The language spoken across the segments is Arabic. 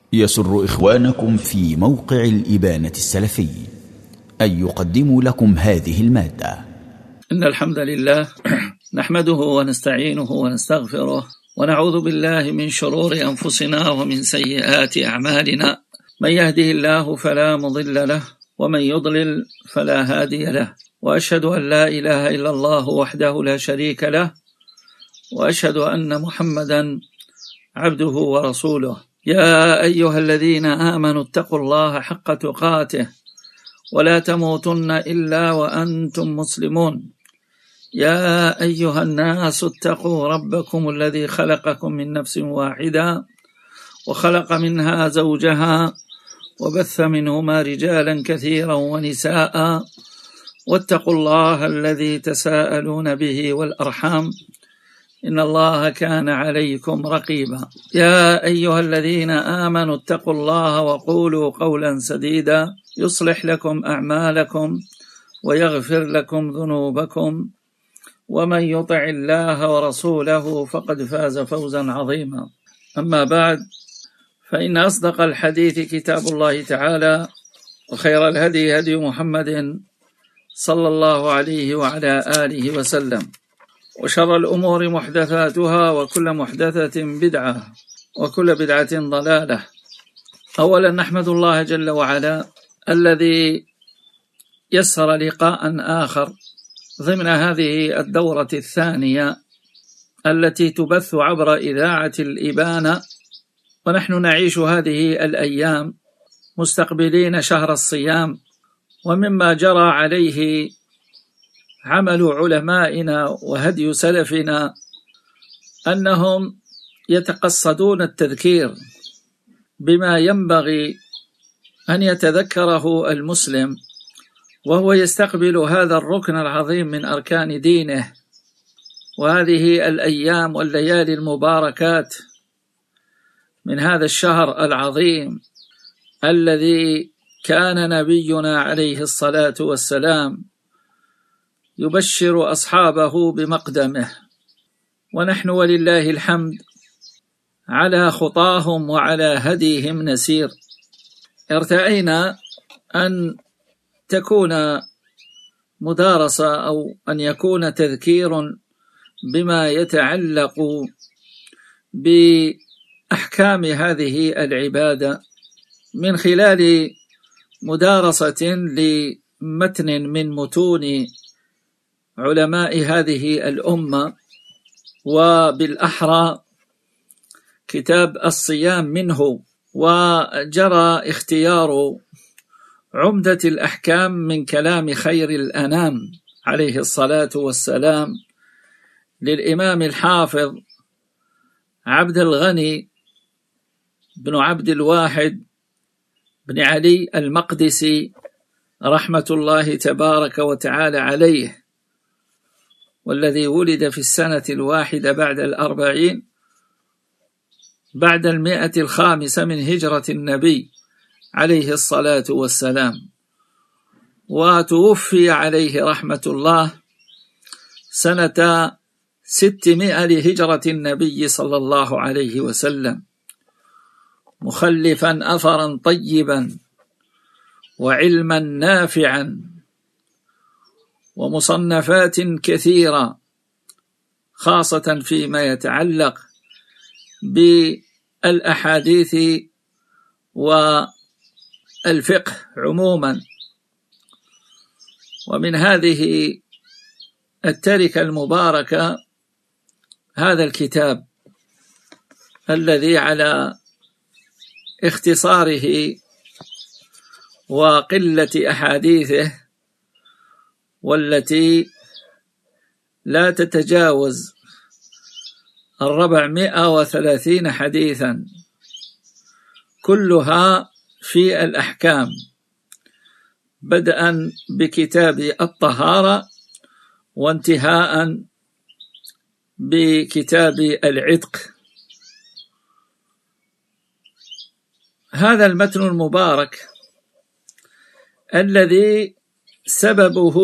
يسر إخوانكم في موقع الإبانة السلفي أن يقدموا لكم هذه المادة. إن الحمد لله نحمده ونستعينه ونستغفره ونعوذ بالله من شرور أنفسنا ومن سيئات أعمالنا. من يهده الله فلا مضل له ومن يضلل فلا هادي له، وأشهد أن لا إله إلا الله وحده لا شريك له، وأشهد أن محمدا عبده ورسوله. يا أيها الذين آمنوا اتقوا الله حق تقاته ولا تموتن إلا وأنتم مسلمون. يا أيها الناس اتقوا ربكم الذي خلقكم من نفس واحدة وخلق منها زوجها وبث منهما رجالا كثيرا ونساء، واتقوا الله الذي تساءلون به والأرحام إن الله كان عليكم رقيبا. يا أيها الذين آمنوا اتقوا الله وقولوا قولا سديدا يصلح لكم أعمالكم ويغفر لكم ذنوبكم، ومن يطع الله ورسوله فقد فاز فوزا عظيما. أما بعد، فإن أصدق الحديث كتاب الله تعالى، وخير الهدي هدي محمد صلى الله عليه وعلى آله وسلم، وشر الأمور محدثاتها، وكل محدثة بدعة، وكل بدعة ضلالة. أولا نحمد الله جل وعلا الذي يسر لقاء آخر ضمن هذه الدورة الثانية التي تبث عبر إذاعة الإبانة، ونحن نعيش هذه الأيام مستقبلين شهر الصيام. ومما جرى عليه عمل علمائنا وهدي سلفنا أنهم يتقصدون التذكير بما ينبغي أن يتذكره المسلم وهو يستقبل هذا الركن العظيم من أركان دينه، وهذه الأيام والليالي المباركات من هذا الشهر العظيم الذي كان نبينا عليه الصلاة والسلام يبشر أصحابه بمقدمه، ونحن ولله الحمد على خطاهم وعلى هديهم نسير. ارتأينا أن تكون مدارسة أو أن يكون تذكير بما يتعلق بأحكام هذه العبادة من خلال مدارسة لمتن من متون علماء هذه الأمة، وبالأحرى كتاب الصيام منه. وجرى اختيار عمدة الأحكام من كلام خير الأنام عليه الصلاة والسلام للإمام الحافظ عبد الغني بن عبد الواحد بن علي المقدسي رحمة الله تبارك وتعالى عليه، والذي ولد في السنة 41 بعد 105 من هجرة النبي عليه الصلاة والسلام، وتوفي عليه رحمة الله سنة 600 لهجرة النبي صلى الله عليه وسلم، مخلفا أثرا طيبا وعلما نافعا ومصنفات كثيرة، خاصة فيما يتعلق بالأحاديث والفقه عموما. ومن هذه التركة المباركة هذا الكتاب الذي على اختصاره وقلة أحاديثه، والتي لا تتجاوز 430 حديثا، كلها في الأحكام، بدءا بكتاب الطهارة وانتهاء بكتاب العتق. هذا المتن المبارك الذي سببه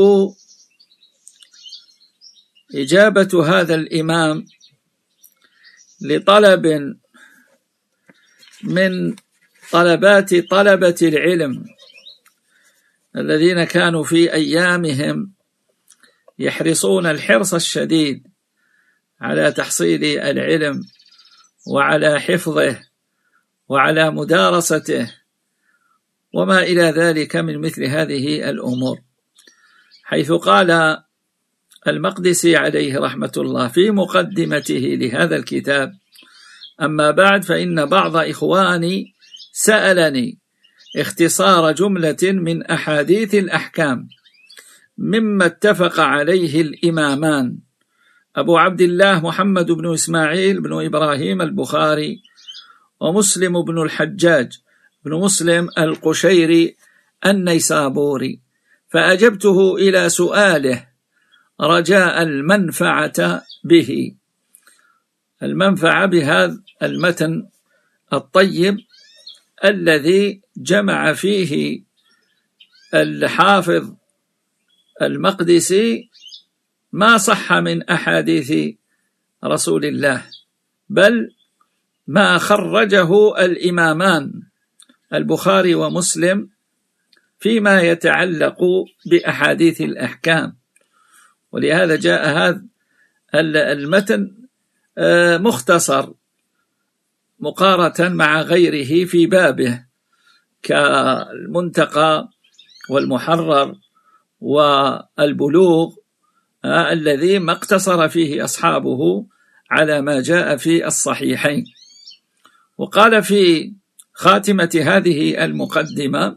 إجابة هذا الإمام لطلب من طلبات طلبة العلم الذين كانوا في أيامهم يحرصون الحرص الشديد على تحصيل العلم وعلى حفظه وعلى مدارسته وما إلى ذلك من مثل هذه الأمور، حيث قال المقدسي عليه رحمة الله في مقدمته لهذا الكتاب: أما بعد، فإن بعض إخواني سألني اختصار جملة من أحاديث الأحكام مما اتفق عليه الإمامان أبو عبد الله محمد بن إسماعيل بن إبراهيم البخاري ومسلم بن الحجاج بن مسلم القشيري النيسابوري، فأجبته إلى سؤاله رجاء المنفعة به، المنفعة بهذا المتن الطيب الذي جمع فيه الحافظ المقدسي ما صح من أحاديث رسول الله، بل ما خرجه الإمامان البخاري ومسلم فيما يتعلق بأحاديث الأحكام. ولهذا جاء هذا المتن مختصر مقارنة مع غيره في بابه كالمنتقى والمحرر والبلوغ الذي ما اقتصر فيه أصحابه على ما جاء في الصحيحين. وقال في خاتمة هذه المقدمة: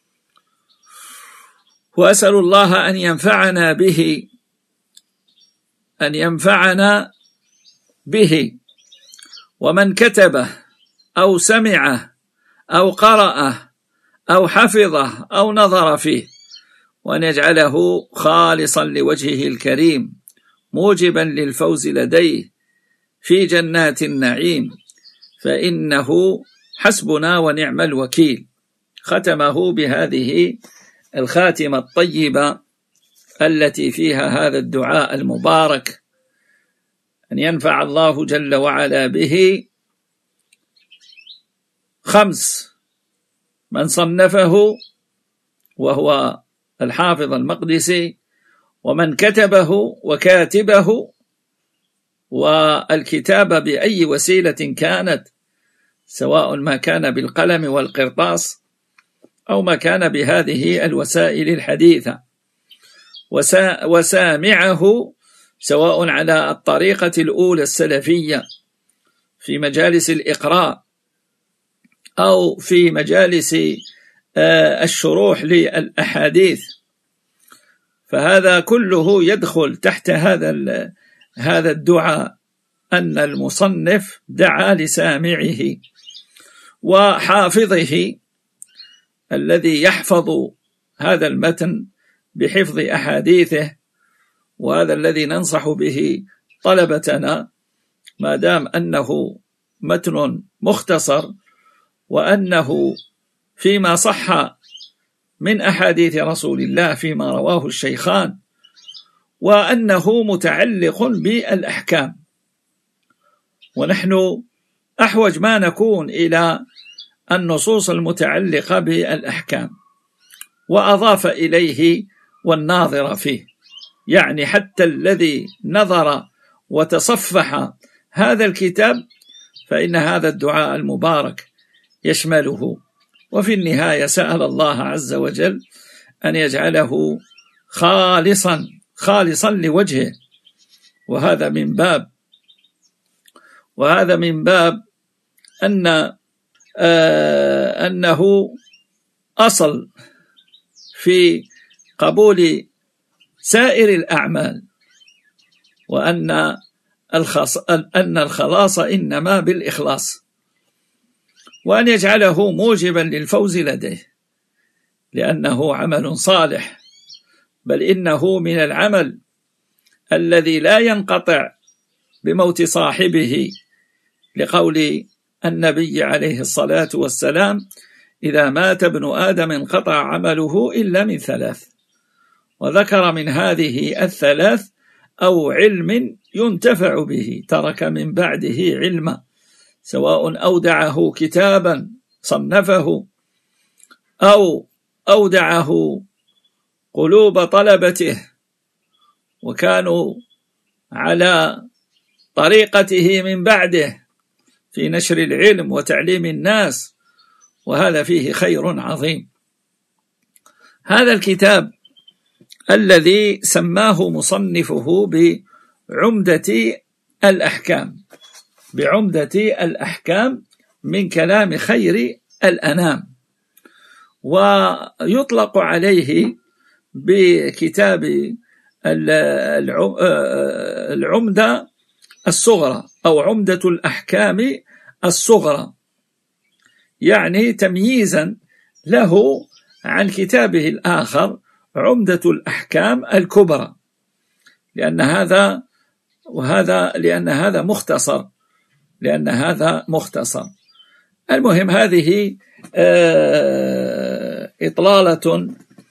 وأسأل الله أن ينفعنا به ومن كتبه أو سمعه أو قرأه أو حفظه أو نظر فيه، وأن يجعله خالصا لوجهه الكريم موجبا للفوز لديه في جنات النعيم، فإنه حسبنا ونعم الوكيل. ختمه بهذه الخاتمة الطيبة التي فيها هذا الدعاء المبارك: أن ينفع الله جل وعلا به 5 من صنفه وهو الحافظ المقدسي، ومن كتبه وكاتبه، والكتابة بأي وسيلة كانت، سواء ما كان بالقلم والقرطاس أو ما كان بهذه الوسائل الحديثة، وسامعه سواء على الطريقة الأولى السلفية في مجالس الإقراء أو في مجالس الشروح للأحاديث، فهذا كله يدخل تحت هذا الدعاء، أن المصنف دعا لسامعه وحافظه الذي يحفظ هذا المتن بحفظ أحاديثه، وهذا الذي ننصح به طلبتنا ما دام أنه متن مختصر، وأنه فيما صح من أحاديث رسول الله فيما رواه الشيخان، وأنه متعلق بالأحكام، ونحن أحوج ما نكون إلى النصوص المتعلقة بالأحكام، وأضاف إليه والناظر فيه، يعني حتى الذي نظر وتصفح هذا الكتاب فإن هذا الدعاء المبارك يشمله. وفي النهاية سأل الله عز وجل أن يجعله خالصا لوجهه، وهذا من باب أنه أصل في قبول سائر الأعمال، وأن الخلاص إنما بالإخلاص، وأن يجعله موجبا للفوز لديه، لأنه عمل صالح، بل إنه من العمل الذي لا ينقطع بموت صاحبه، لقول النبي عليه الصلاة والسلام: إذا مات ابن آدم انقطع عمله إلا من 3، وذكر من هذه الثلاث: أو علم ينتفع به ترك من بعده علما، سواء أودعه كتابا صنفه أو أودعه قلوب طلبته وكانوا على طريقته من بعده في نشر العلم وتعليم الناس، وهذا فيه خير عظيم. هذا الكتاب الذي سماه مصنفه بعمدة الأحكام من كلام خير الأنام، ويطلق عليه بكتاب العمدة الصغرى أو عمدة الأحكام الصغرى، يعني تمييزا له عن كتابه الآخر عمدة الأحكام الكبرى، لأن هذا مختصر. المهم، هذه إطلالة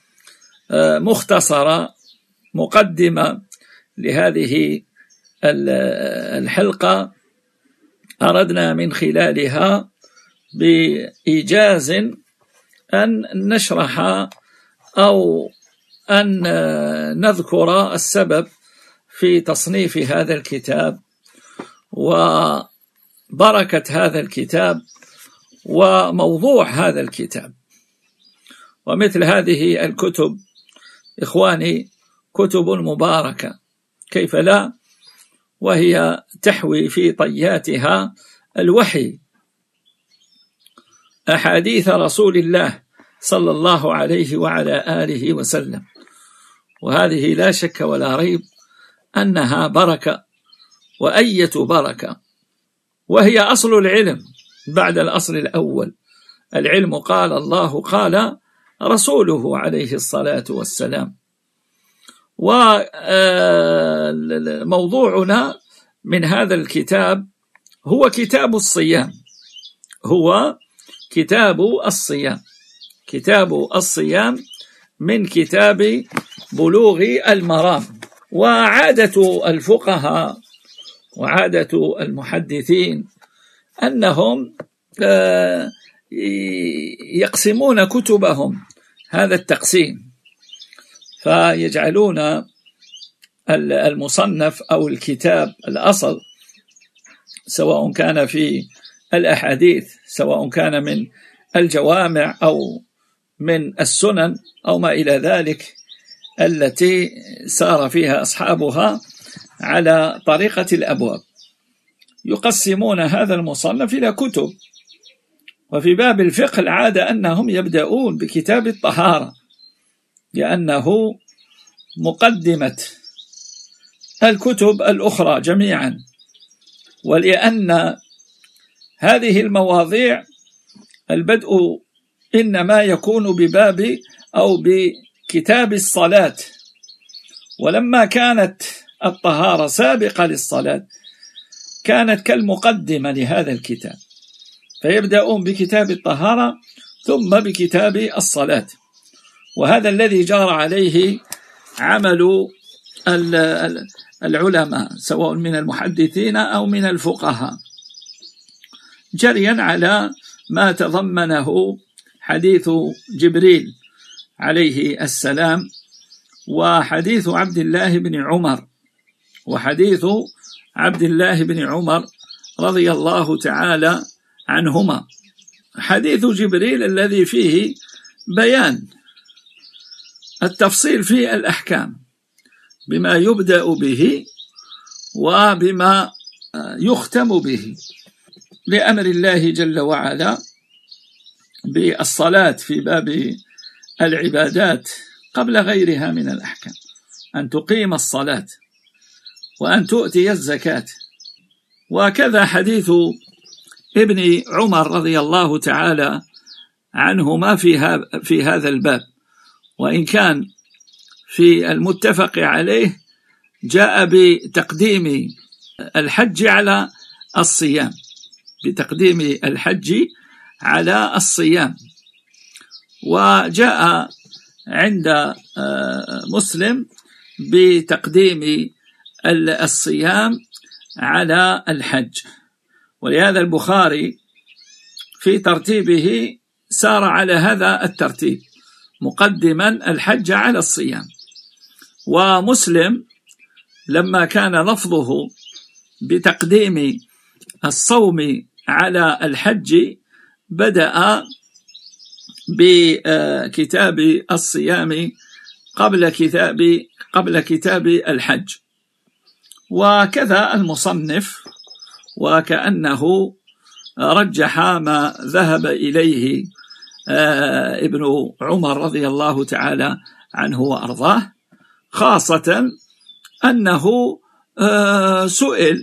مختصرة مقدمة لهذه الحلقة، أردنا من خلالها بإيجاز أن نشرح أو أن نذكر السبب في تصنيف هذا الكتاب وبركة هذا الكتاب وموضوع هذا الكتاب. ومثل هذه الكتب إخواني كتب مباركة، كيف لا، وهي تحوي في طياتها الوحي، أحاديث رسول الله صلى الله عليه وعلى آله وسلم، وهذه لا شك ولا ريب أنها بركة، وأية بركة، وهي أصل العلم بعد الأصل الأول. العلم قال الله قال رسوله عليه الصلاة والسلام. وموضوعنا من هذا الكتاب هو كتاب الصيام من كتاب بلوغ المرام. وعادة الفقهاء وعادة المحدثين أنهم يقسمون كتبهم هذا التقسيم، فيجعلون المصنف أو الكتاب الأصل، سواء كان في الأحاديث، سواء كان من الجوامع أو من السنن أو ما إلى ذلك التي سار فيها أصحابها على طريقة الأبواب، يقسمون هذا المصنف إلى كتب. وفي باب الفقه العادة أنهم يبدأون بكتاب الطهارة لأنه مقدمة الكتب الأخرى جميعا، ولأن هذه المواضيع البدء إنما يكون بباب أو بكتاب الصلاة، ولما كانت الطهارة سابقة للصلاة كانت كالمقدمة لهذا الكتاب، فيبدأون بكتاب الطهارة ثم بكتاب الصلاة. وهذا الذي جرى عليه عمل العلماء سواء من المحدثين أو من الفقهاء، جريا على ما تضمنه حديث جبريل عليه السلام وحديث عبد الله بن عمر رضي الله تعالى عنهما. حديث جبريل الذي فيه بيان التفصيل في الأحكام بما يبدأ به وبما يختم به، لأمر الله جل وعلا بالصلاة في باب العبادات قبل غيرها من الأحكام، أن تقيم الصلاة وأن تؤتي الزكاة. وكذا حديث ابن عمر رضي الله تعالى عنهما في هذا الباب، وإن كان في المتفق عليه جاء بتقديم الحج على الصيام، وجاء عند مسلم بتقديم الصيام على الحج. ولهذا البخاري في ترتيبه سار على هذا الترتيب، مقدما الحج على الصيام. ومسلم لما كان لفظه بتقديم الصوم على الحج بدأ بكتاب الصيام قبل كتاب الحج. وكذا المصنف، وكأنه رجح ما ذهب إليه ابن عمر رضي الله تعالى عنه وأرضاه، خاصة أنه سئل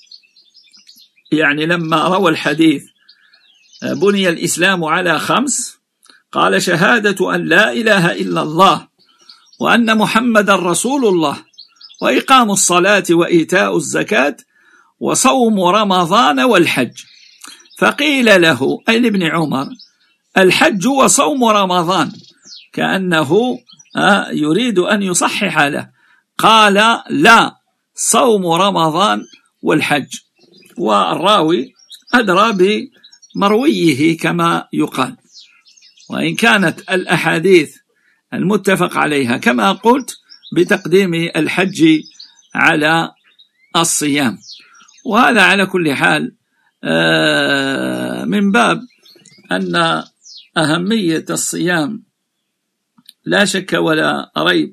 يعني لما روى الحديث بني الإسلام على 5، قال: شهادة أن لا إله إلا الله وأن محمد رسول الله وإقام الصلاة وإيتاء الزكاة وصوم رمضان والحج. فقيل له أي لابن عمر: الحج وصوم رمضان، كأنه يريد أن يصحح له. قال: لا، صوم رمضان والحج. والراوي أدرى بمرويه كما يقال، وإن كانت الأحاديث المتفق عليها كما قلت بتقديم الحج على الصيام. وهذا على كل حال من باب أن أهمية الصيام لا شك ولا ريب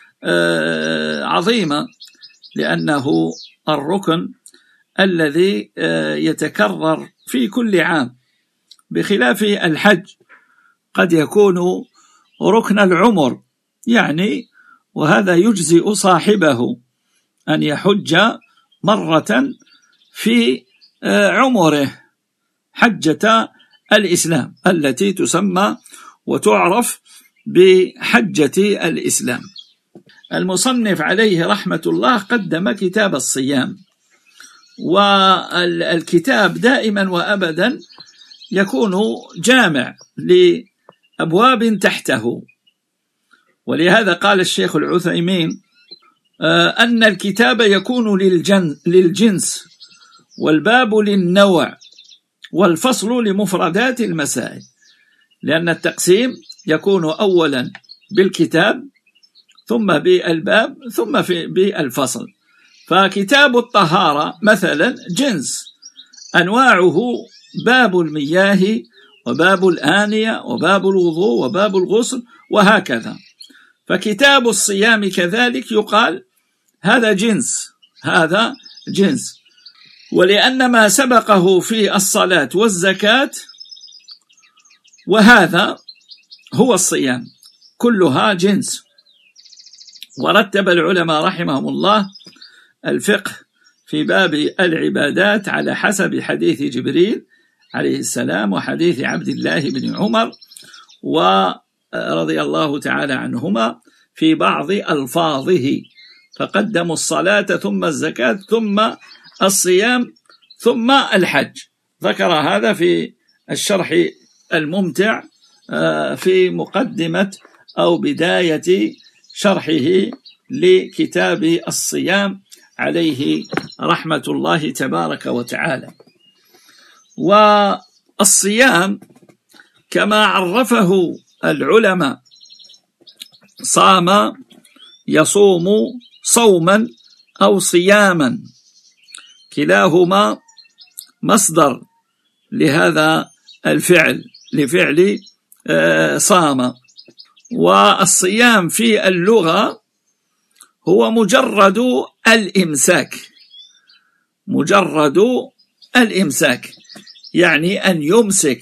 عظيمة، لأنه الركن الذي يتكرر في كل عام، بخلاف الحج قد يكون ركن العمر يعني، وهذا يجزئ صاحبه أن يحج مرة في عمره، حجة الإسلام التي تسمى وتعرف بحجة الإسلام. المصنف عليه رحمة الله قدم كتاب الصيام، والكتاب دائما وأبدا يكون جامع لأبواب تحته، ولهذا قال الشيخ العثيمين أن الكتاب يكون للجنس، والباب للنوع، والفصل لمفردات المسائل، لأن التقسيم يكون أولا بالكتاب ثم بالباب ثم بالفصل. فكتاب الطهارة مثلا جنس، أنواعه باب المياه وباب الآنية وباب الوضوء وباب الغسل وهكذا. فكتاب الصيام كذلك يقال هذا جنس، ولأن ما سبقه في الصلاة والزكاة وهذا هو الصيام كلها جنس. ورتب العلماء رحمهم الله الفقه في باب العبادات على حسب حديث جبريل عليه السلام وحديث عبد الله بن عمر ورضي الله تعالى عنهما في بعض ألفاظه، فقدموا الصلاة ثم الزكاة ثم الصيام ثم الحج. ذكر هذا في الشرح الممتع في مقدمة أو بداية شرحه لكتاب الصيام عليه رحمة الله تبارك وتعالى. والصيام كما عرفه العلماء صام يصوم صوما أو صياما، كلاهما مصدر لهذا الفعل، لفعل صام. والصيام في اللغة هو مجرد الإمساك، يعني أن يمسك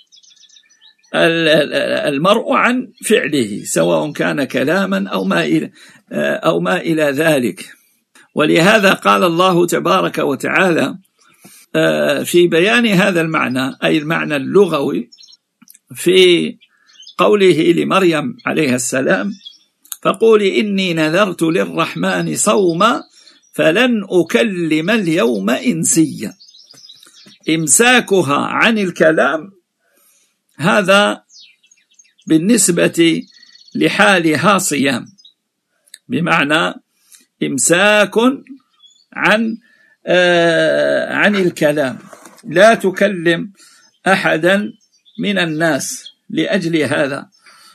المرء عن فعله، سواء كان كلاما أو ما إلى ذلك. ولهذا قال الله تبارك وتعالى في بيان هذا المعنى، أي المعنى اللغوي، في قوله لمريم عليه السلام: فقولي إني نذرت للرحمن صوما فلن أكلم اليوم إنسيا. إمساكها عن الكلام هذا بالنسبة لحالها صيام، بمعنى إمساك عن الكلام، لا تكلم أحدا من الناس لأجل هذا.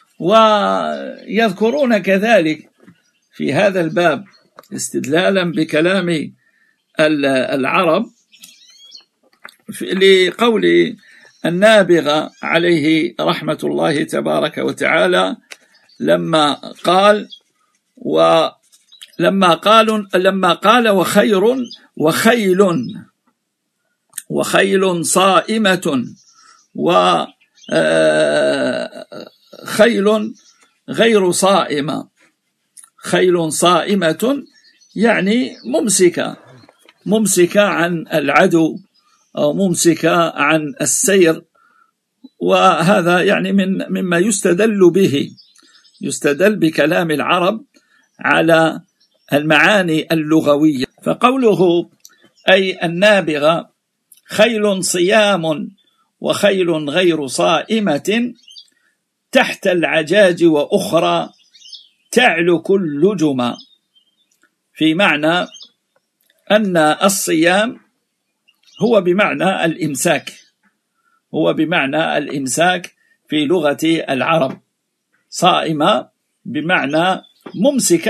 ويذكرون كذلك في هذا الباب استدلالا بكلام العرب لقول النابغة عليه رحمة الله تبارك وتعالى لما قال وخيل صائمة وخيل غير صائمة. خيل صائمة يعني ممسكة عن العدو أو ممسكة عن السير، وهذا يعني مما يستدل بكلام العرب على المعاني اللغوية. فقوله أي النابغة خيل صيام وخيل غير صائمة تحت العجاج وأخرى تعلو كل جمى، في معنى أن الصيام هو بمعنى الإمساك في لغة العرب. صائمة بمعنى ممسكة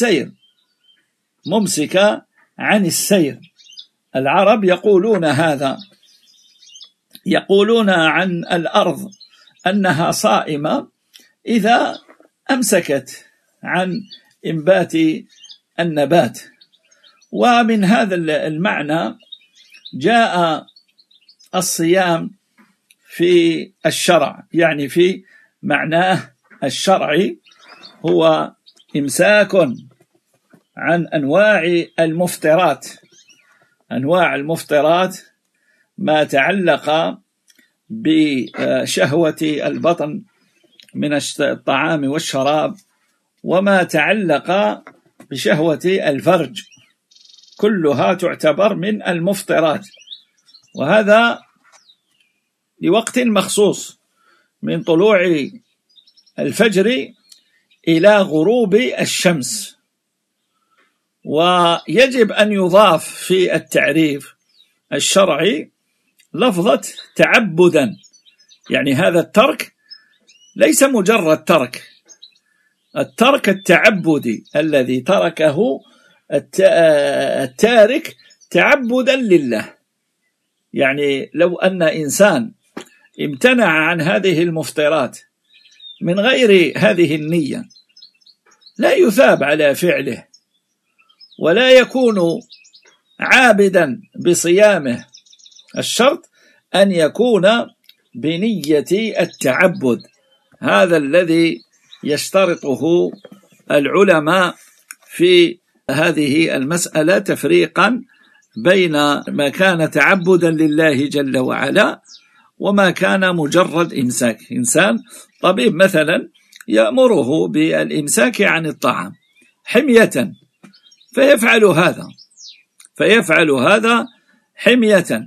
عن السير. العرب يقولون هذا، يقولون عن الأرض أنها صائمة إذا أمسكت عن إنبات النبات. ومن هذا المعنى جاء الصيام في الشرع، يعني في معناه الشرعي هو إمساك عن أنواع المفطرات ما تعلق بشهوة البطن من الطعام والشراب، وما تعلق بشهوة الفرج، كلها تعتبر من المفطرات، وهذا لوقت مخصوص من طلوع الفجر إلى غروب الشمس. ويجب أن يضاف في التعريف الشرعي لفظة تعبدا، يعني هذا الترك ليس مجرد الترك التعبدي الذي تركه التارك تعبدا لله. يعني لو أن إنسان امتنع عن هذه المفطرات من غير هذه النية لا يثاب على فعله ولا يكون عابدا بصيامه. الشرط أن يكون بنية التعبد، هذا الذي يشترطه العلماء في هذه المسألة تفريقا بين ما كان تعبدا لله جل وعلا وما كان مجرد إمساك. إنسان طبيب مثلا يأمره بالإمساك عن الطعام حمية فيفعل هذا حمية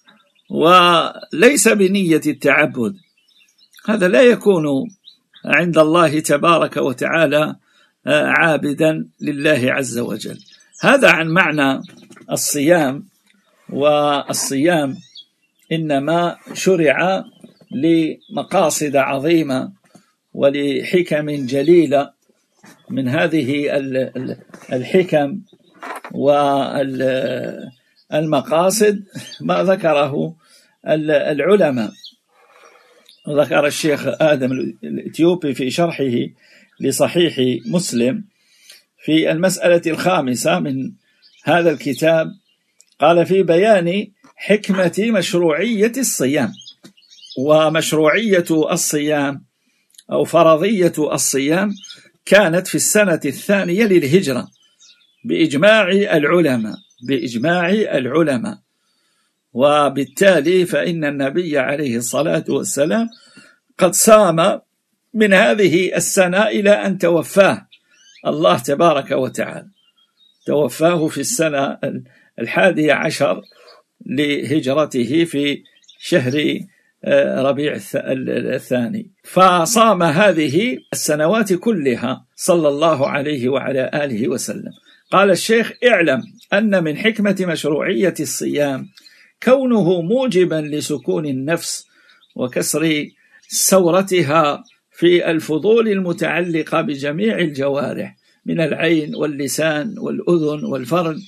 وليس بنية التعبد، هذا لا يكون عند الله تبارك وتعالى عابدا لله عز وجل. هذا عن معنى الصيام. والصيام إنما شرع لمقاصد عظيمة ولحكم جليلة. من هذه الحكم والمقاصد ما ذكره العلماء. ذكر الشيخ آدم الإثيوبي في شرحه لصحيح مسلم في المسألة 5 من هذا الكتاب، قال في بيان حكمة مشروعية الصيام. ومشروعية الصيام أو فرضية الصيام كانت في السنة 2 للهجرة بإجماع العلماء، وبالتالي فإن النبي عليه الصلاة والسلام قد صام من هذه السنة إلى أن توفاه الله تبارك وتعالى، توفاه في السنة 11 لهجرته في شهر ربيع الثاني، فصام هذه السنوات كلها صلى الله عليه وعلى آله وسلم. قال الشيخ: اعلم أن من حكمة مشروعية الصيام كونه موجبا لسكون النفس وكسر ثورتها في الفضول المتعلقة بجميع الجوارح من العين واللسان والأذن والفرج،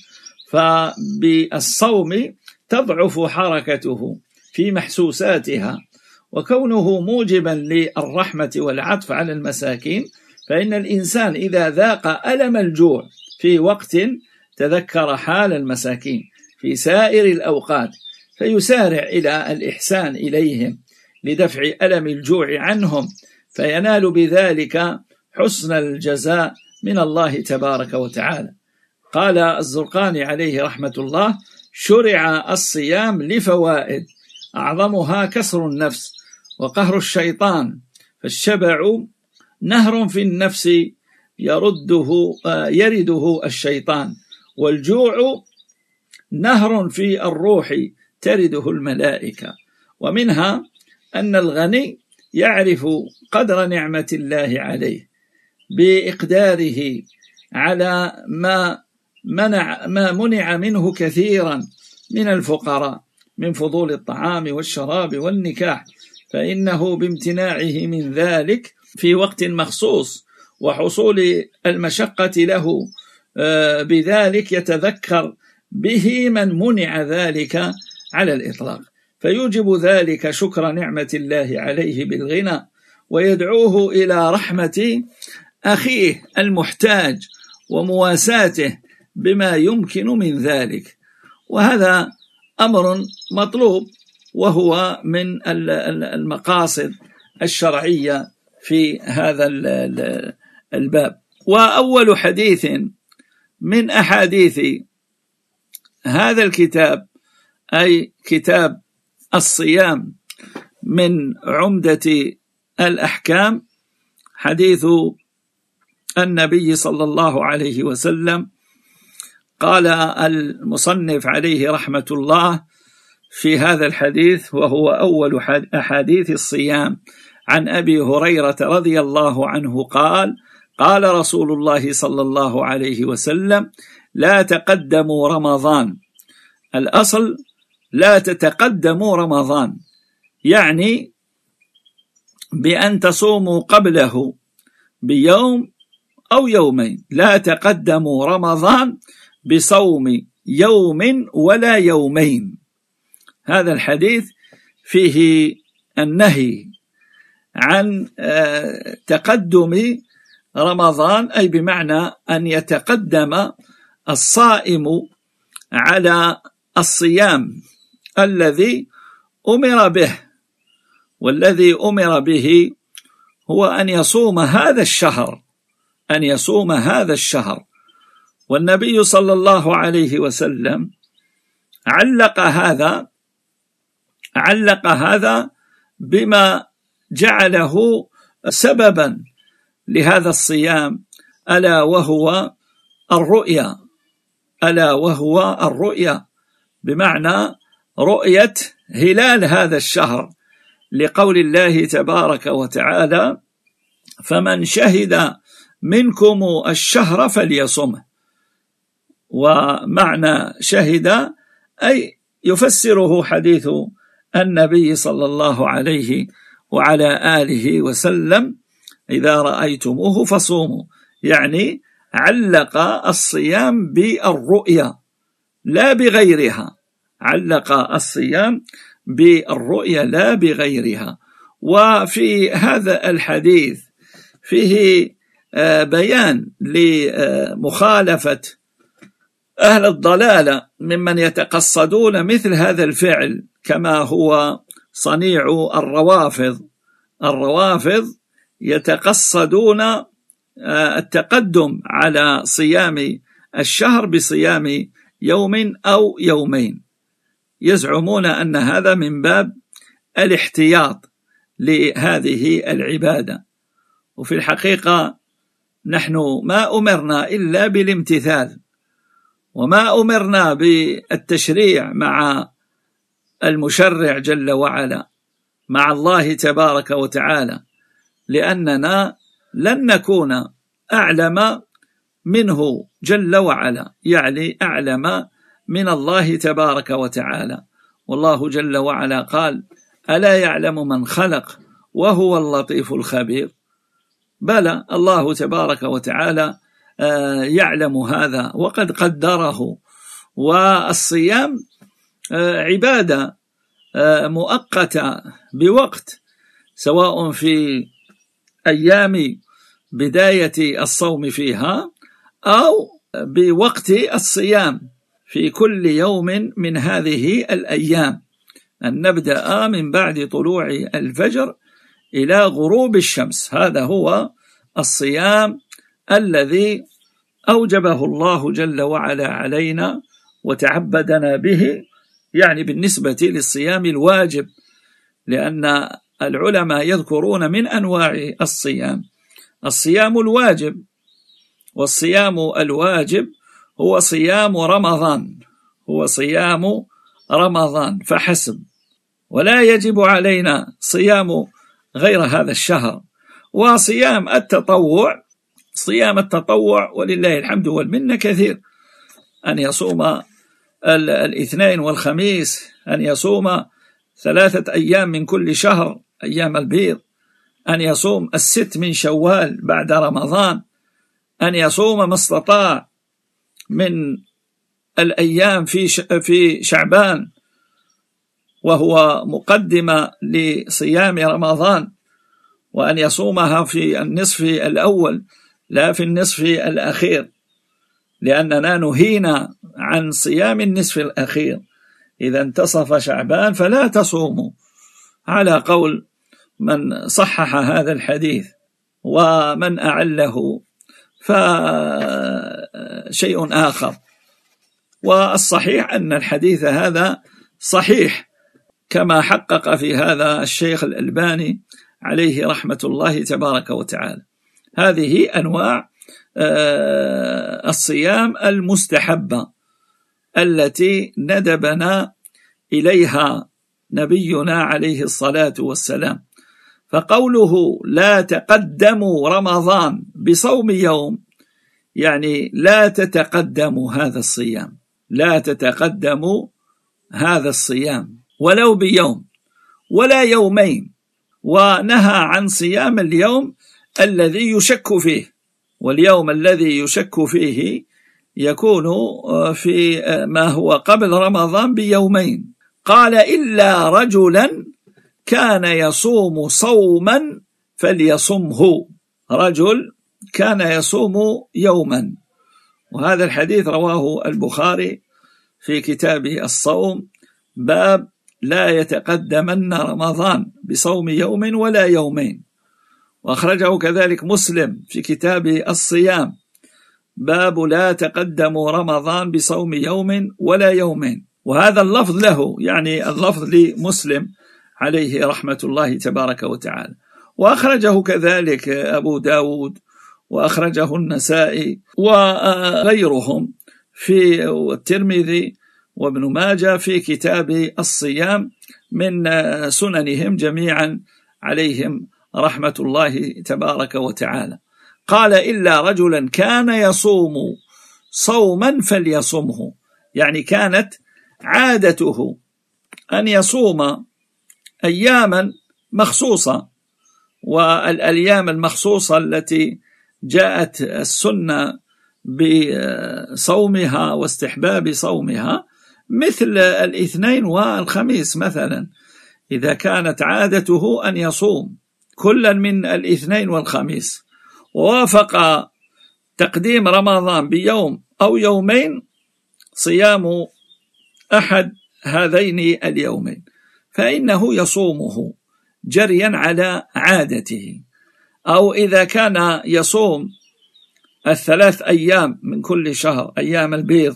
فبالصوم تضعف حركته في محسوساتها. وكونه موجبا للرحمة والعطف على المساكين، فإن الإنسان إذا ذاق ألم الجوع في وقت تذكر حال المساكين في سائر الأوقات، فيسارع إلى الإحسان إليهم لدفع ألم الجوع عنهم، فينال بذلك حسن الجزاء من الله تبارك وتعالى. قال الزرقاني عليه رحمة الله: شرع الصيام لفوائد، أعظمها كسر النفس وقهر الشيطان، فالشبع نهر في النفس يرده الشيطان، والجوع نهر في الروح ترده الملائكة. ومنها أن الغني يعرف قدر نعمة الله عليه بإقداره على ما منع منه كثيرا من الفقراء من فضول الطعام والشراب والنكاح، فإنه بامتناعه من ذلك في وقت مخصوص وحصول المشقة له بذلك يتذكر به من منع ذلك على الإطلاق، فيوجب ذلك شكر نعمة الله عليه بالغنى، ويدعوه إلى رحمة أخيه المحتاج ومواساته بما يمكن من ذلك. وهذا أمر مطلوب، وهو من المقاصد الشرعية في هذا الباب. وأول حديث من أحاديث هذا الكتاب، أي كتاب الصيام من عمدة الأحكام، حديث النبي صلى الله عليه وسلم. قال المصنف عليه رحمة الله في هذا الحديث، وهو أول أحاديث الصيام، عن أبي هريرة رضي الله عنه قال: قال رسول الله صلى الله عليه وسلم: لا تقدموا رمضان. الأصل لا تتقدموا رمضان، يعني بأن تصوموا قبله بيوم أو يومين. لا تقدموا رمضان بصوم يوم ولا يومين. هذا الحديث فيه النهي عن تقدم رمضان، أي بمعنى أن يتقدم الصائم على الصيام الذي أمر به، والذي أمر به هو أن يصوم هذا الشهر. والنبي صلى الله عليه وسلم علق هذا بما جعله سببا لهذا الصيام، ألا وهو الرؤيا، بمعنى رؤية هلال هذا الشهر، لقول الله تبارك وتعالى: فمن شهد منكم الشهر فليصمه. ومعنى شهد أي يفسره حديث النبي صلى الله عليه وعلى آله وسلم: إذا رأيتموه فصوموا، يعني علق الصيام بالرؤيا لا بغيرها، علق الصيام بالرؤيا لا بغيرها. وفي هذا الحديث فيه بيان لمخالفة أهل الضلالة ممن يتقصدون مثل هذا الفعل، كما هو صنيع الروافض يتقصدون التقدم على صيام الشهر بصيام يوم أو يومين، يزعمون أن هذا من باب الاحتياط لهذه العبادة. وفي الحقيقة نحن ما أمرنا إلا بالامتثال، وما أمرنا بالتشريع مع المشرع جل وعلا، مع الله تبارك وتعالى، لأننا لن نكون أعلم منه جل وعلا، يعني أعلم من الله تبارك وتعالى، والله جل وعلا قال: ألا يعلم من خلق وهو اللطيف الخبير. بلى، الله تبارك وتعالى يعلم هذا وقد قدره. والصيام عبادة مؤقتة بوقت، سواء في أيام بداية الصوم فيها أو بوقت الصيام في كل يوم من هذه الأيام، أن نبدأ من بعد طلوع الفجر إلى غروب الشمس. هذا هو الصيام الذي أوجبه الله جل وعلا علينا وتعبدنا به، يعني بالنسبة للصيام الواجب، لأن العلماء يذكرون من أنواع الصيام الواجب، والصيام الواجب هو صيام رمضان فحسب، ولا يجب علينا صيام غير هذا الشهر. وصيام التطوع ولله الحمد والمنة كثير، أن يصوم الاثنين والخميس، أن يصوم 3 أيام من كل شهر أيام البيض، أن يصوم 6 من شوال بعد رمضان، أن يصوم ما استطاع من الأيام في شعبان وهو مقدمة لصيام رمضان، وأن يصومها في النصف الأول لا في النصف الأخير، لأننا نهينا عن صيام النصف الأخير. إذا انتصف شعبان فلا تصوموا، على قول من صحح هذا الحديث، ومن أعله فشيء آخر. والصحيح أن الحديث هذا صحيح، كما حقق في هذا الشيخ الألباني عليه رحمة الله تبارك وتعالى. هذه أنواع الصيام المستحبة التي ندبنا إليها نبينا عليه الصلاة والسلام. فقوله لا تقدموا رمضان بصوم يوم، يعني لا تتقدموا هذا الصيام ولو بيوم ولا يومين. ونهى عن صيام اليوم الذي يشك فيه، واليوم الذي يشك فيه يكون في ما هو قبل رمضان بيومين. قال: إلا رجلا كان يصوم صوما فليصمه، رجل كان يصوم يوما. وهذا الحديث رواه البخاري في كتاب الصوم، باب لا يتقدمن رمضان بصوم يوم ولا يومين. وأخرجه كذلك مسلم في كتاب الصيام، باب لا تقدموا رمضان بصوم يوم ولا يومين. وهذا اللفظ له، يعني اللفظ لمسلم عليه رحمة الله تبارك وتعالى. وأخرجه كذلك أبو داود، وأخرجه النسائي وغيرهم في الترمذي وابن ماجه في كتاب الصيام من سننهم جميعا عليهم رحمة الله تبارك وتعالى. قال: إلا رجلا كان يصوم صوما فليصمه، يعني كانت عادته أن يصوم أياما مخصوصة، والأيام المخصوصة التي جاءت السنة بصومها واستحباب صومها مثل الاثنين والخميس مثلا، إذا كانت عادته أن يصوم كلا من الاثنين والخميس ووافق تقديم رمضان بيوم أو يومين، صيام أحد هذين اليومين فإنه يصومه جريا على عادته. أو إذا كان يصوم 3 أيام من كل شهر أيام البيض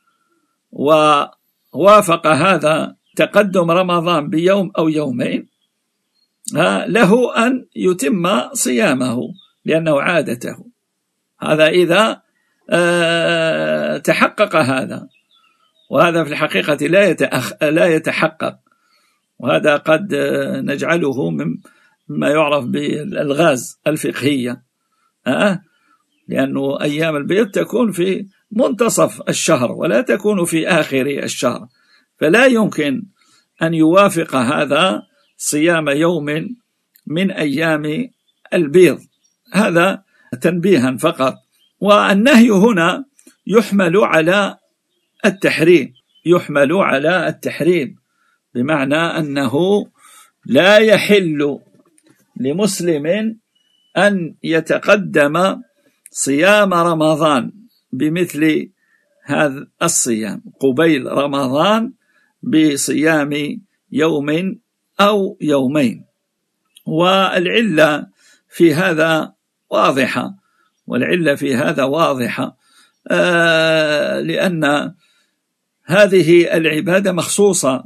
ووافق هذا تقدم رمضان بيوم أو يومين، له أن يتم صيامه لأنه عادته. هذا إذا تحقق هذا، وهذا في الحقيقة لا يتحقق، وهذا قد نجعله مما يعرف بالألغاز الفقهية، لأنه أيام البيض تكون في منتصف الشهر ولا تكون في آخر الشهر، فلا يمكن أن يوافق هذا صيام يوم من أيام البيض. هذا تنبيها فقط. والنهي هنا يحمل على التحريم، يحمل على التحريم، بمعنى أنه لا يحل لمسلم أن يتقدم صيام رمضان بمثل هذا الصيام قبيل رمضان بصيام يوم أو يومين. والعلة في هذا واضحة، لأن هذه العبادة مخصوصة،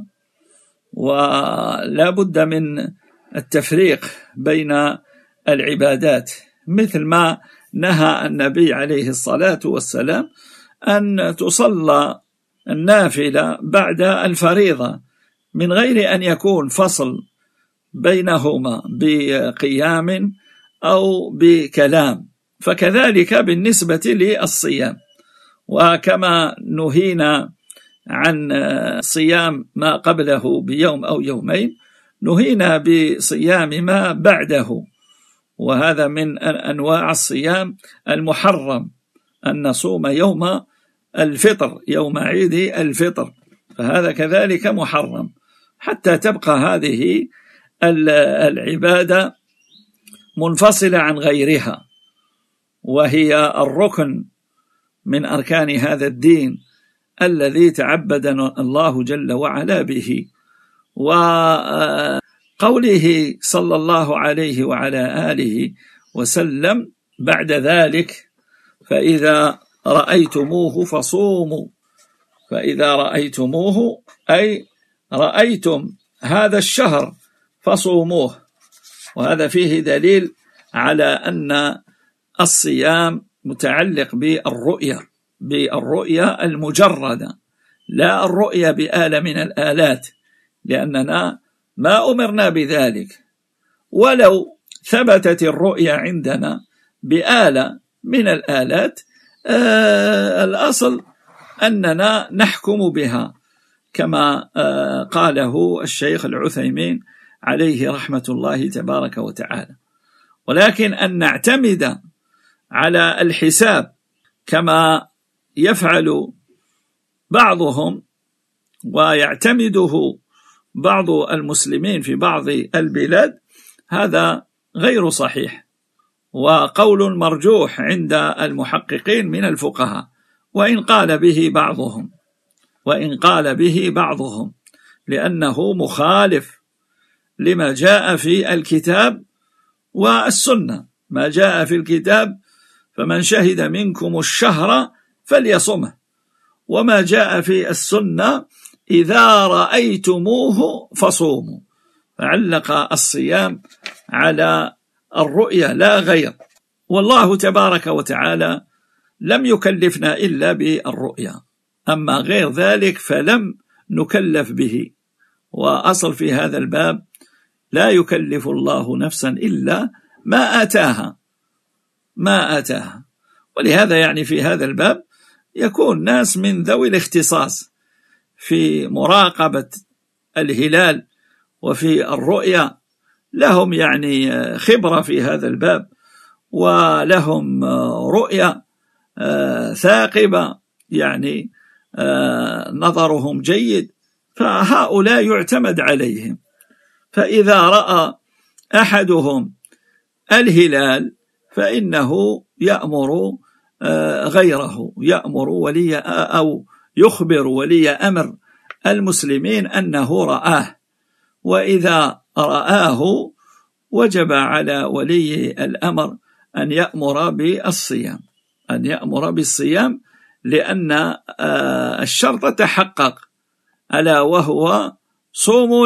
ولا بد من التفريق بين العبادات، مثل ما نهى النبي عليه الصلاة والسلام أن تصلى النافلة بعد الفريضة من غير أن يكون فصل بينهما بقيام أو بكلام، فكذلك بالنسبة للصيام. وكما نهينا عن صيام ما قبله بيوم أو يومين، نهينا بصيام ما بعده، وهذا من أنواع الصيام المحرم أن نصوم يوم الفطر، يوم عيد الفطر، فهذا كذلك محرم، حتى تبقى هذه العبادة منفصلة عن غيرها، وهي الركن من أركان هذا الدين الذي تعبدنا الله جل وعلا به. وقوله صلى الله عليه وعلى آله وسلم بعد ذلك: فإذا رأيتموه فصوموا. فإذا رأيتموه أي رأيتم هذا الشهر فصوموه. وهذا فيه دليل على أن الصيام متعلق بالرؤية المجردة، لا الرؤية بآلة من الآلات، لأننا ما أمرنا بذلك. ولو ثبتت الرؤية عندنا بآلة من الآلات، الأصل أننا نحكم بها، كما قاله الشيخ العثيمين عليه رحمة الله تبارك وتعالى. ولكن أن نعتمد على الحساب كما يفعل بعضهم ويعتمده بعض المسلمين في بعض البلاد، هذا غير صحيح، وقول مرجوح عند المحققين من الفقهاء، وإن قال به بعضهم لأنه مخالف لما جاء في الكتاب والسنة. ما جاء في الكتاب: فمن شهد منكم الشهر فليصمه. وما جاء في السنة: إذا رأيتموه فصوموا. فعلق الصيام على الرؤية لا غير. والله تبارك وتعالى لم يكلفنا إلا بالرؤيا، أما غير ذلك فلم نكلف به. وأصل في هذا الباب: لا يكلف الله نفسا إلا ما آتاها. ولهذا يعني في هذا الباب يكون ناس من ذوي الاختصاص في مراقبة الهلال وفي الرؤيا، لهم يعني خبرة في هذا الباب، ولهم رؤية ثاقبة، يعني نظرهم جيد، فهؤلاء يعتمد عليهم. فإذا رأى أحدهم الهلال فإنه يأمر غيره، يأمر ولي أو يخبر ولي أمر المسلمين أنه رآه. وإذا رآه وجب على ولي الأمر أن يأمر بالصيام، لأن الشرط تحقق، ألا وهو صوموا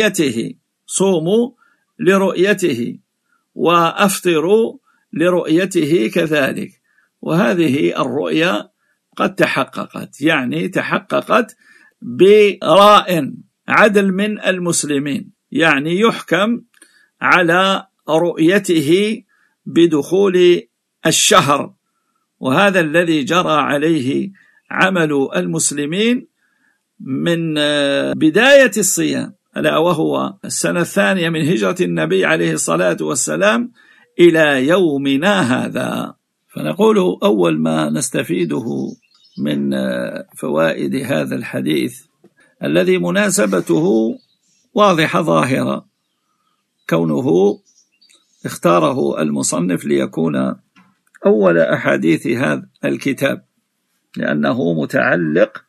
لرؤيته وأفطروا لرؤيته كذلك. وهذه الرؤيا قد تحققت، يعني تحققت براء عدل من المسلمين، يعني يحكم على رؤيته بدخول الشهر. وهذا الذي جرى عليه عمل المسلمين من بداية الصيام، ألا وهو السنة الثانية من هجرة النبي عليه الصلاة والسلام إلى يومنا هذا. فنقول أول ما نستفيده من فوائد هذا الحديث الذي مناسبته واضحة ظاهرة، كونه اختاره المصنف ليكون أول أحاديث هذا الكتاب، لأنه متعلق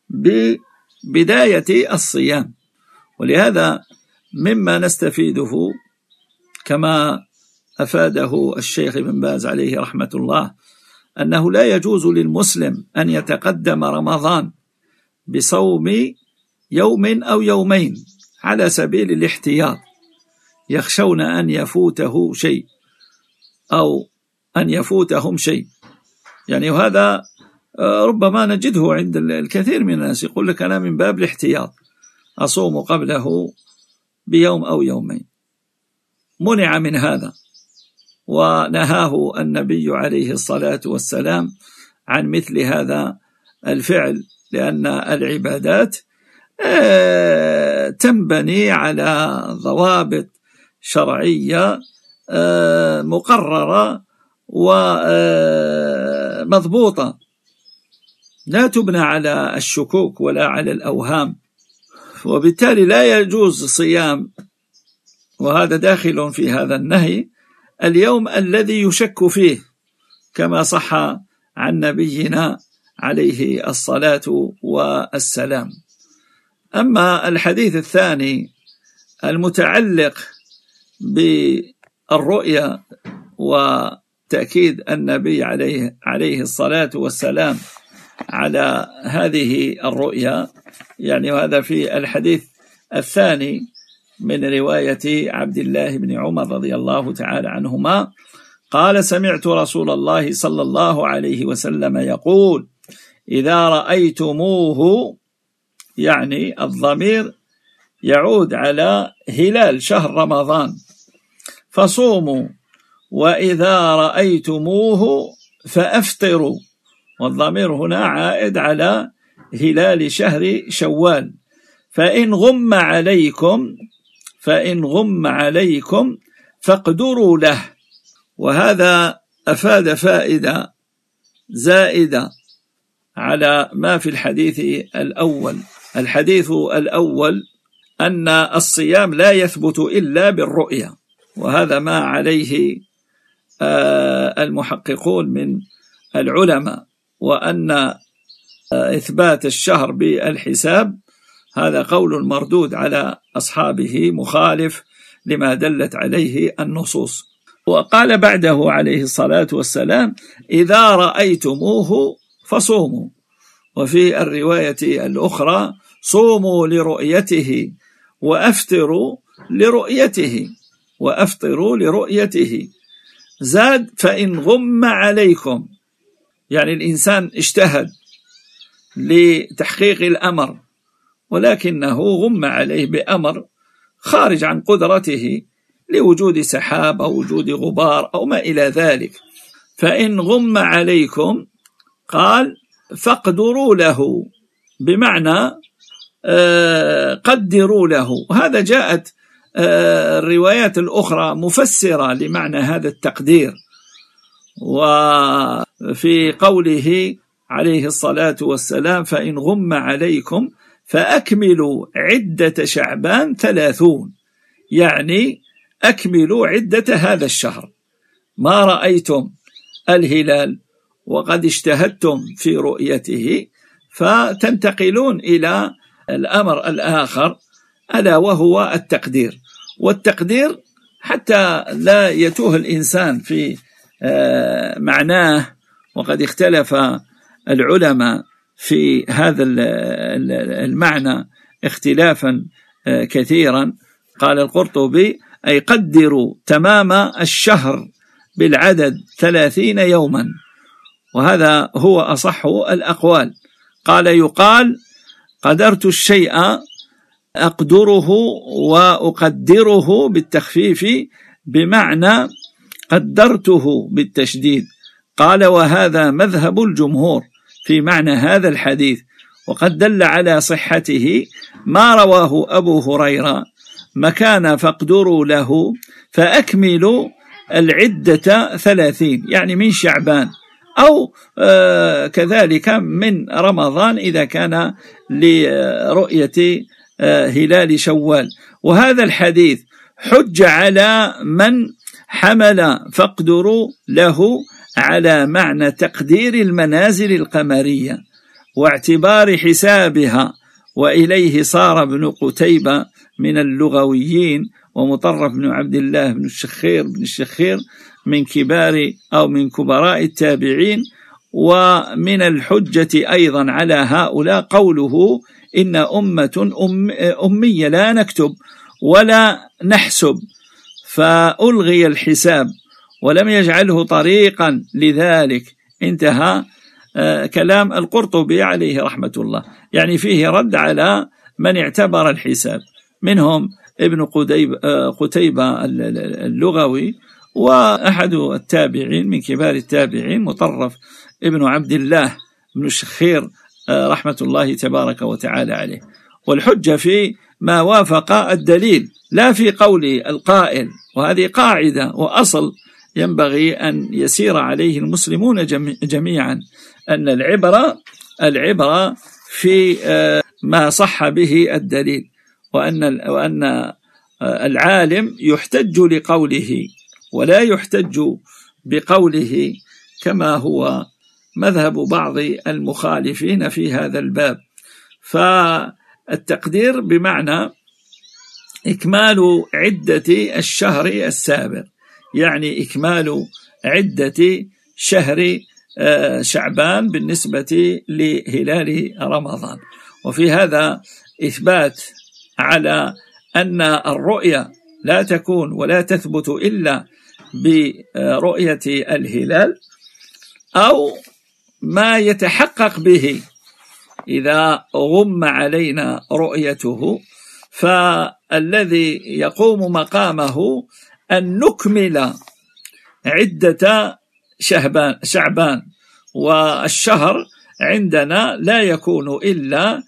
ببداية الصيام. ولهذا مما نستفيده كما أفاده الشيخ ابن باز عليه رحمة الله أنه لا يجوز للمسلم أن يتقدم رمضان بصوم يوم أو يومين على سبيل الاحتياط، يخشون أن يفوته شيء أو أن يفوتهم شيء. يعني وهذا ربما نجده عند الكثير من الناس، يقول لك أنا من باب الاحتياط أصوم قبله بيوم أو يومين. منع من هذا، ونهاه النبي عليه الصلاة والسلام عن مثل هذا الفعل، لأن العبادات تنبني على ضوابط شرعية مقررة ومضبوطة، لا تبنى على الشكوك ولا على الأوهام. وبالتالي لا يجوز صيام، وهذا داخل في هذا النهي، اليوم الذي يشك فيه، كما صح عن نبينا عليه الصلاة والسلام. أما الحديث الثاني المتعلق بالرؤيا وتأكيد النبي عليه الصلاة والسلام على هذه الرؤيا، يعني وهذا في الحديث الثاني من رواية عبد الله بن عمر رضي الله تعالى عنهما قال: سمعت رسول الله صلى الله عليه وسلم يقول: إذا رأيتموه، يعني الضمير يعود على هلال شهر رمضان، فصوموا، وإذا رأيتموه فأفطروا، والضمير هنا عائد على هلال شهر شوال، فإن غم عليكم فاقدروا له. وهذا أفاد فائدة زائدة على ما في الحديث الأول. الحديث الأول أن الصيام لا يثبت إلا بالرؤية، وهذا ما عليه المحققون من العلماء، وأن إثبات الشهر بالحساب هذا قول مردود على أصحابه، مخالف لما دلت عليه النصوص. وقال بعده عليه الصلاة والسلام: إذا رأيتموه فصوموا. وفي الرواية الأخرى: صوموا لرؤيته وأفطروا لرؤيته. زاد: فإن غم عليكم، يعني الإنسان اجتهد لتحقيق الأمر ولكنه غم عليه بأمر خارج عن قدرته لوجود سحاب أو وجود غبار أو ما إلى ذلك، فإن غم عليكم قال فاقدروا له، بمعنى قدروا له. وهذا جاءت الروايات الأخرى مفسرة لمعنى هذا التقدير. وفي قوله عليه الصلاة والسلام: فإن غم عليكم فأكملوا عدة شعبان 30، يعني أكملوا عدة هذا الشهر. ما رأيتم الهلال وقد اجتهدتم في رؤيته فتنتقلون إلى الأمر الآخر، ألا وهو التقدير. والتقدير حتى لا يتوه الإنسان في معناه، وقد اختلف العلماء في هذا المعنى اختلافا كثيرا. قال القرطبي: أي قدروا تمام الشهر بالعدد 30 يوما، وهذا هو أصح الأقوال. قال: يقال قدرت الشيء أقدره وأقدره بالتخفيف، بمعنى قدرته بالتشديد. قال: وهذا مذهب الجمهور في معنى هذا الحديث، وقد دل على صحته ما رواه أبو هريرة: مكان فاقدروا له فأكملوا العدة 30، يعني من شعبان، أو كذلك من رمضان إذا كان لرؤية هلال شوال. وهذا الحديث حج على من حمل فاقدروا له على معنى تقدير المنازل القمرية واعتبار حسابها، وإليه صار ابن قتيبة من اللغويين، ومطرف بن عبد الله بن الشخير من كبار أو من كبراء التابعين. ومن الحجة أيضا على هؤلاء قوله: إن أمة أمية لا نكتب ولا نحسب، فألغي الحساب ولم يجعله طريقا لذلك. انتهى كلام القرطبي عليه رحمة الله، يعني فيه رد على من اعتبر الحساب، منهم ابن قتيبة اللغوي، وأحد التابعين من كبار التابعين مطرف ابن عبد الله بن الشخير رحمة الله تبارك وتعالى عليه. والحجة في ما وافق الدليل لا في قول القائل، وهذه قاعدة وأصل ينبغي أن يسير عليه المسلمون جميعا، أن العبرة في ما صح به الدليل، وأن العالم يحتج لقوله ولا يحتج بقوله، كما هو مذهب بعض المخالفين في هذا الباب. فالتقدير بمعنى إكمال عدة الشهر السابق، يعني إكمال عدة شهر شعبان بالنسبة لهلال رمضان. وفي هذا إثبات على أن الرؤية لا تكون ولا تثبت إلا برؤية الهلال أو ما يتحقق به إذا غم علينا رؤيته، فالذي يقوم مقامه أن نكمل عدة شعبان، والشهر عندنا لا يكون إلا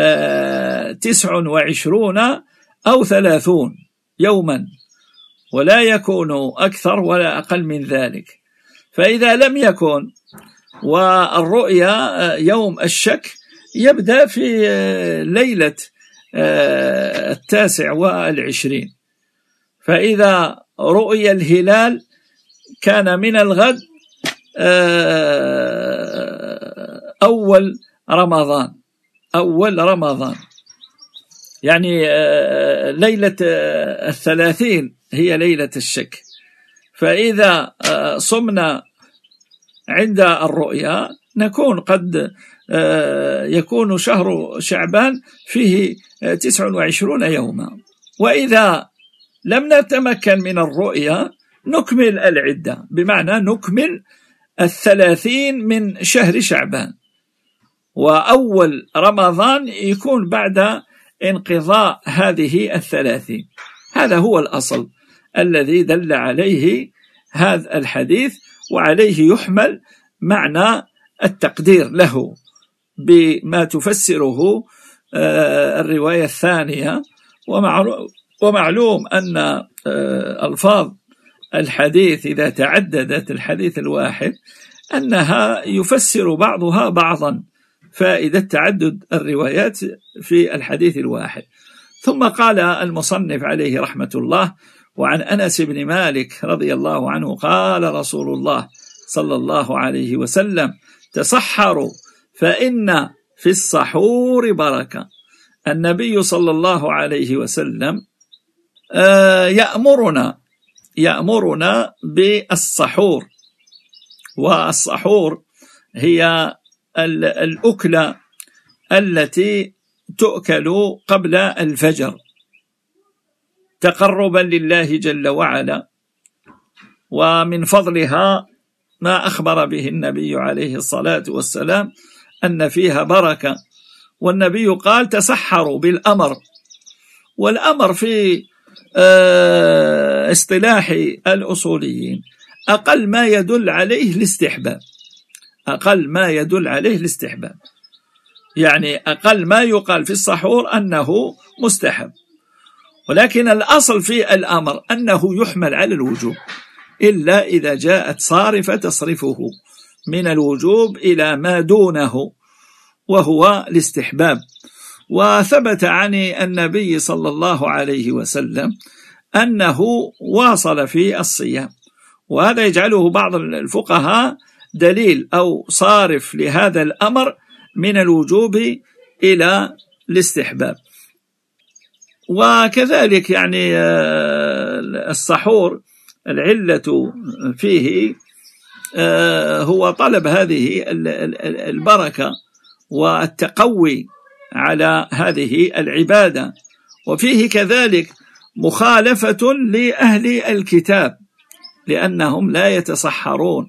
29 أو 30 يوما، ولا يكون أكثر ولا أقل من ذلك. فإذا لم يكن، والرؤيا يوم الشك يبدأ في ليلة 29، فإذا رؤي الهلال كان من الغد أول رمضان، يعني ليلة 30 هي ليلة الشك. فإذا صمنا عند الرؤيا نكون قد يكون شهر شعبان فيه 29 يوما. وإذا لم نتمكن من الرؤيا نكمل العدة، بمعنى نكمل 30 من شهر شعبان، وأول رمضان يكون بعد انقضاء هذه 30. هذا هو الأصل الذي دل عليه هذا الحديث، وعليه يحمل معنى التقدير له بما تفسره الرواية الثانية. ومعلوم أن ألفاظ الحديث إذا تعددت الحديث الواحد أنها يفسر بعضها بعضا، فائدة تعدد الروايات في الحديث الواحد. ثم قال المصنف عليه رحمة الله: وعن أنس بن مالك رضي الله عنه قال رسول الله صلى الله عليه وسلم: تسحروا فإن في السحور بركة. النبي صلى الله عليه وسلم يأمرنا بالسحور، والسحور هي الأكلة التي تؤكل قبل الفجر تقربا لله جل وعلا، ومن فضلها ما أخبر به النبي عليه الصلاة والسلام أن فيها بركة. والنبي قال: تسحروا بالأمر. والأمر في اصطلاح الأصوليين أقل ما يدل عليه الاستحباب، يعني أقل ما يقال في السحور أنه مستحب، ولكن الأصل في الأمر أنه يحمل على الوجوب، إلا إذا جاءت صارفة تصرفه من الوجوب إلى ما دونه وهو الاستحباب. وثبت عن النبي صلى الله عليه وسلم أنه واصل في الصيام، وهذا يجعله بعض الفقهاء دليل أو صارف لهذا الأمر من الوجوب إلى الاستحباب. وكذلك يعني السحور العلة فيه هو طلب هذه البركة والتقوي على هذه العبادة، وفيه كذلك مخالفة لأهل الكتاب لأنهم لا يتسحرون،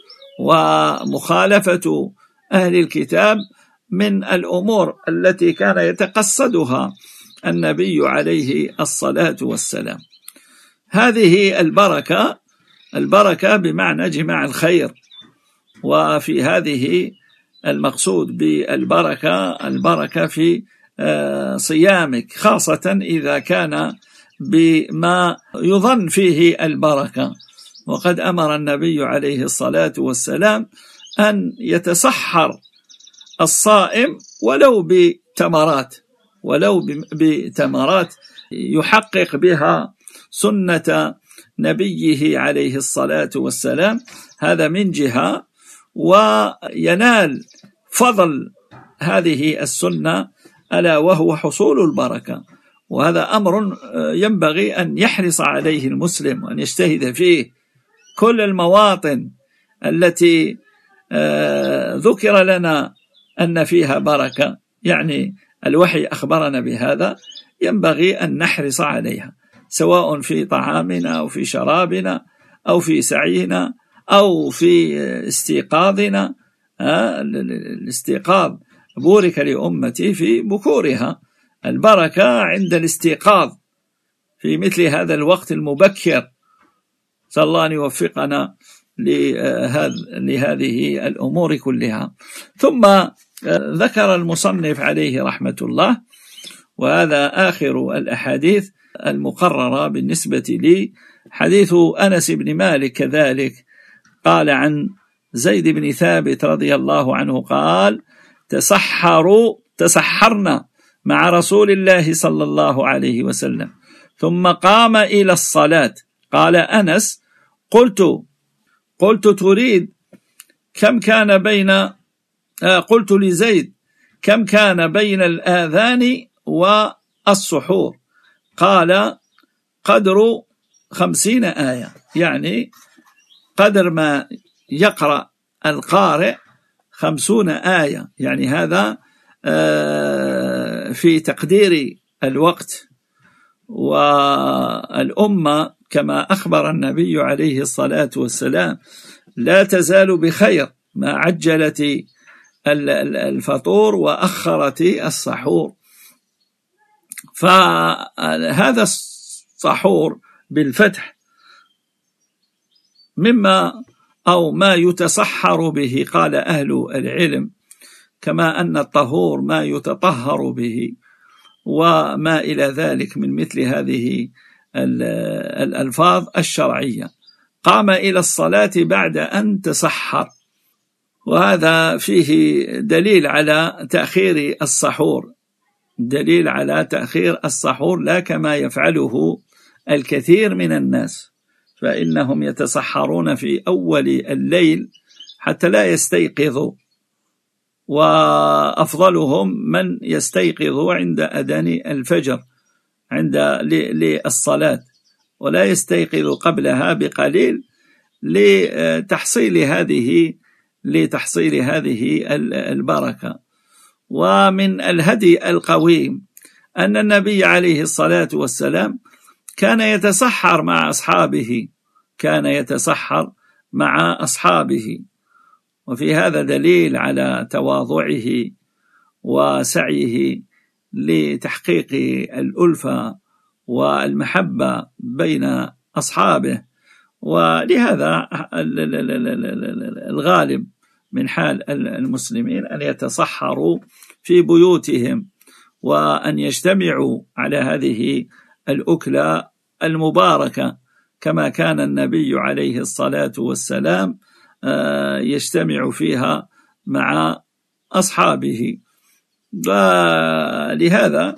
ومخالفة أهل الكتاب من الأمور التي كان يتقصدها النبي عليه الصلاة والسلام. هذه البركة بمعنى جماع الخير، وفي هذه المقصود بالبركة في صيامك، خاصة إذا كان بما يظن فيه البركة. وقد أمر النبي عليه الصلاة والسلام أن يتسحر الصائم ولو بتمرات يحقق بها سنة نبيه عليه الصلاة والسلام، هذا من جهة، وينال فضل هذه السنة ألا وهو حصول البركة. وهذا أمر ينبغي أن يحرص عليه المسلم وأن يجتهد فيه. كل المواطن التي ذكر لنا أن فيها بركة، يعني الوحي أخبرنا بهذا، ينبغي أن نحرص عليها، سواء في طعامنا أو في شرابنا أو في سعينا أو في استيقاظنا. الاستيقاظ بورك لأمتي في بكورها، البركة عند الاستيقاظ في مثل هذا الوقت المبكر. صلى الله أن يوفقنا لهذه الأمور كلها. ثم ذكر المصنف عليه رحمة الله، وهذا آخر الأحاديث المقررة بالنسبة لي، حديث أنس بن مالك كذلك قال عن زيد بن ثابت رضي الله عنه قال: تسحرنا مع رسول الله صلى الله عليه وسلم ثم قام إلى الصلاة. قال أنس: قلت تريد كم كان بين قلت لزيد كم كان بين الآذان والسحور؟ قال: قدر 50 آية، يعني قدر ما يقرأ القارئ 50 آية، يعني هذا في تقدير الوقت. والأمة كما أخبر النبي عليه الصلاة والسلام لا تزال بخير ما عجلت الفطور وأخرت السحور. فهذا السحور بالفتح ما يتسحر به، قال أهل العلم، كما أن الطهور ما يتطهر به وما إلى ذلك من مثل هذه الألفاظ الشرعية. قام إلى الصلاة بعد أن تسحر، وهذا فيه دليل على تأخير السحور، لا كما يفعله الكثير من الناس، فإنهم يتسحرون في أول الليل حتى لا يستيقظوا، وأفضلهم من يستيقظ عند أذان الفجر للصلاة، ولا يستيقظ قبلها بقليل لتحصيل هذه البركة. ومن الهدي القويم أن النبي عليه الصلاة والسلام كان يتسحر مع أصحابه، وفي هذا دليل على تواضعه وسعيه لتحقيق الألفة والمحبة بين أصحابه. ولهذا الغالب من حال المسلمين أن يتصحروا في بيوتهم وأن يجتمعوا على هذه الأكلة المباركة، كما كان النبي عليه الصلاة والسلام يجتمع فيها مع أصحابه. ولهذا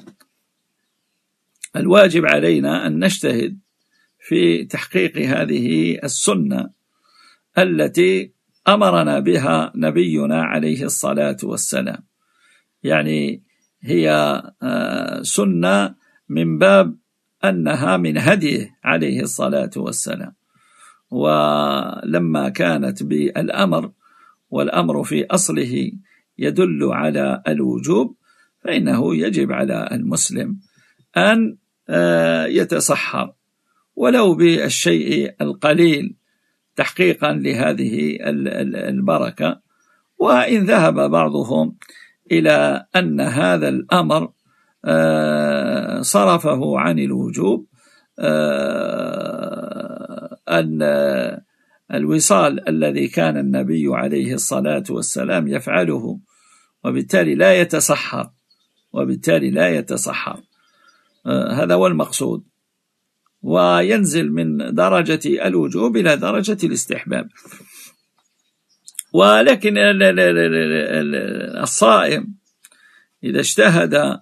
الواجب علينا أن نجتهد في تحقيق هذه السنة التي أمرنا بها نبينا عليه الصلاة والسلام. يعني هي سنة من باب أنها من هديه عليه الصلاة والسلام، ولما كانت بالأمر، والأمر في أصله يدل على الوجوب، فإنه يجب على المسلم أن يتصحر ولو بالشيء القليل تحقيقا لهذه البركة. وإن ذهب بعضهم إلى أن هذا الأمر صرفه عن الوجوب، أن الوصال الذي كان النبي عليه الصلاة والسلام يفعله، وبالتالي لا يتصحر، هذا هو المقصود، وينزل من درجة الوجوب إلى درجة الاستحباب. ولكن الصائم إذا اجتهد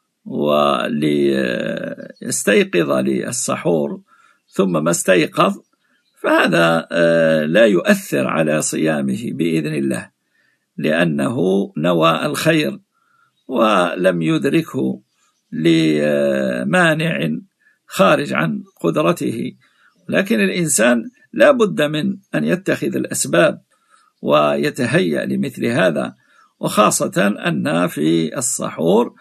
وليستيقظ للسحور ثم ما استيقظ، فهذا لا يؤثر على صيامه بإذن الله، لأنه نوى الخير ولم يدركه لمانع خارج عن قدرته. لكن الإنسان لا بد من أن يتخذ الأسباب ويتهيأ لمثل هذا، وخاصة أن في السحور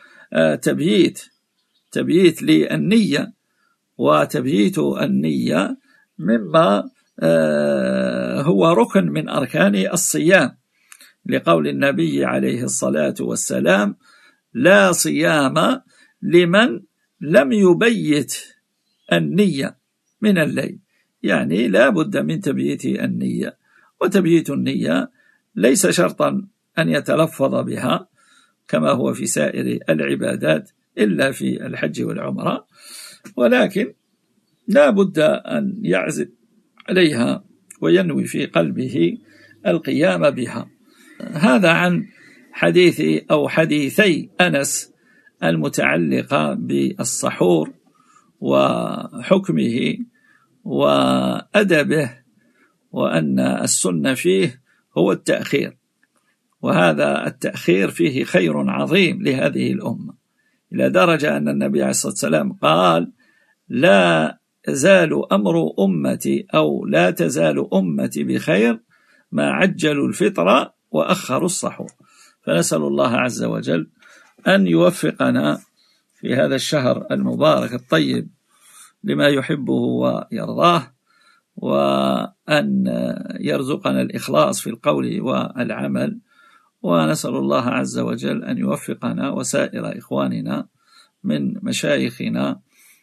تبييت للنية، وتبييت النية مما هو ركن من أركان الصيام، لقول النبي عليه الصلاة والسلام: لا صيام لمن لم يبيت النية من الليل. يعني لا بد من تبييت النية، وتبييت النية ليس شرطا أن يتلفظ بها كما هو في سائر العبادات إلا في الحج والعمرة، ولكن لا بد أن يعزم عليها وينوي في قلبه القيام بها. هذا عن حديثي أنس المتعلقة بالسحور وحكمه وأدبه، وأن السنة فيه هو التأخير، وهذا التأخير فيه خير عظيم لهذه الأمة، إلى درجة أن النبي عليه الصلاة والسلام قال: لا يزال أمر أمتي، أو لا تزال أمتي بخير ما عجلوا الفطر وأخروا السحور. فنسأل الله عز وجل أن يوفقنا في هذا الشهر المبارك الطيب لما يحبه ويرضاه، وأن يرزقنا الإخلاص في القول والعمل، ونسأل الله عز وجل أن يوفقنا وسائر إخواننا من مشايخنا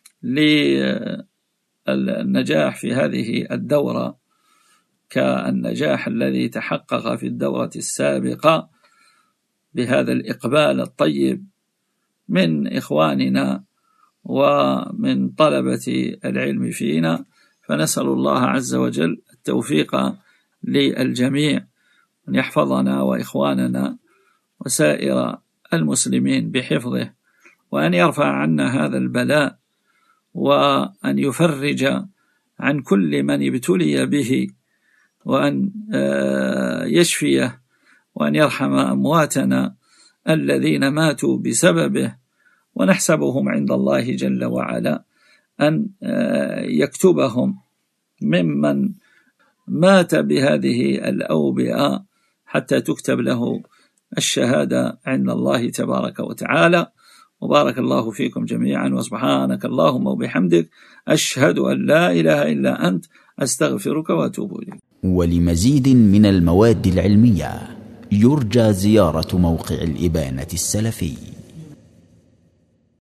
للنجاح في هذه الدورة، كالنجاح الذي تحقق في الدورة السابقة بهذا الإقبال الطيب من إخواننا ومن طلبة العلم فينا. فنسأل الله عز وجل التوفيق للجميع، أن يحفظنا وإخواننا وسائر المسلمين بحفظه، وأن يرفع عنا هذا البلاء، وأن يفرج عن كل من ابتلي به، وأن يشفيه، وأن يرحم أمواتنا الذين ماتوا بسببه، ونحسبهم عند الله جل وعلا أن يكتبهم ممن مات بهذه الأوبئة حتى تكتب له الشهادة عند الله تبارك وتعالى. وبارك الله فيكم جميعا، وسبحانك اللهم وبحمدك، أشهد أن لا إله إلا أنت، أستغفرك وأتوب إليك. ولمزيد من المواد العلمية يرجى زيارة موقع الإبانة السلفي.